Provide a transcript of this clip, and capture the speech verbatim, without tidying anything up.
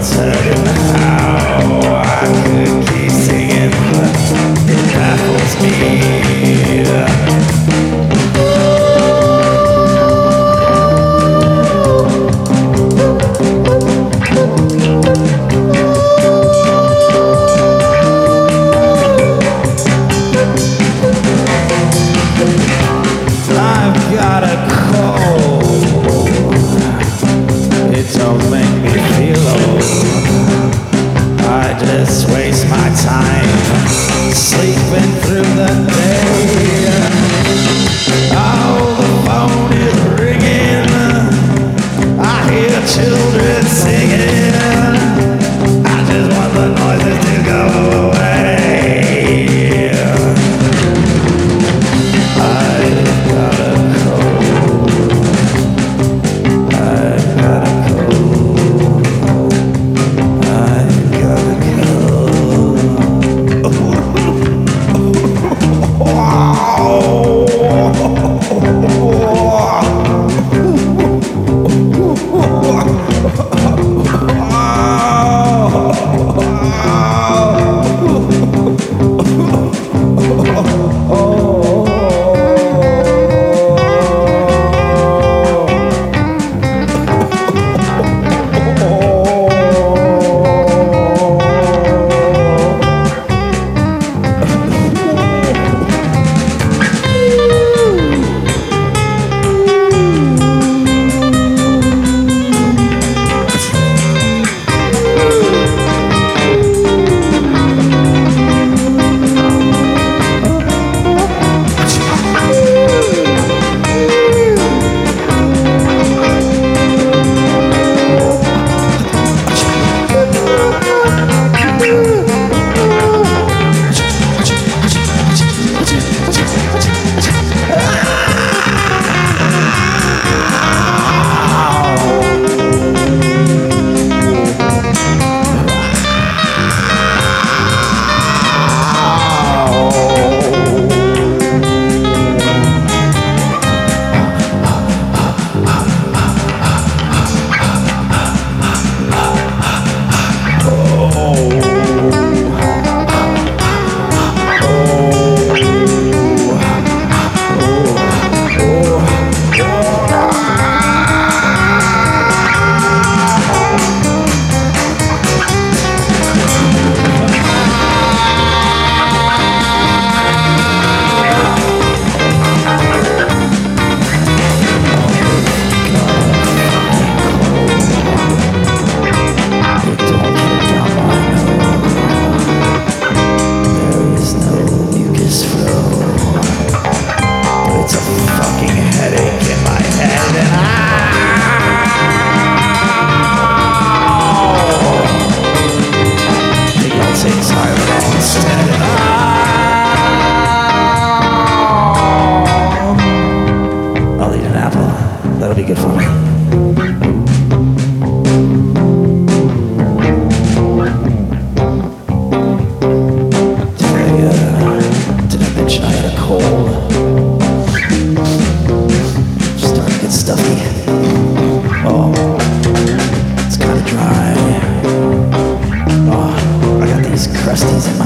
certain how I could keep singing, but it baffles me. Don't make me feel old. I just waste my time sleeping through the day. Oh, the phone is ringing. I hear children singing. I just want the noises to go away. I've got a cold. I've got a that'll be good for me. Did I, uh, did I mention I had a cold? Starting to get stuffy. Oh, it's kind of dry. Oh, I got these crusties in my